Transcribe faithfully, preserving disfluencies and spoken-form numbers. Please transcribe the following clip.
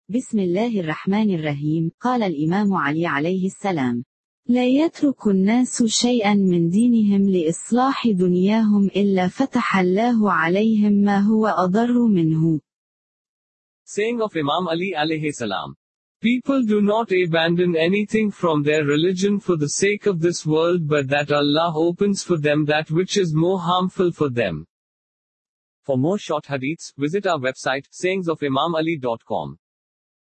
بسم الله الرحمن الرحيم. قال الإمام علي عليه السلام: لا يترك الناس شيئا من دينهم لإصلاح دنياهم إلا فتح الله عليهم ما هو أضر منه. Saying of Imam Ali alayhi salam: People do not abandon anything from their religion for the sake of this world, but that Allah opens for them that which is more harmful for them. For more short hadiths, visit our website sayings of imam ali dot com.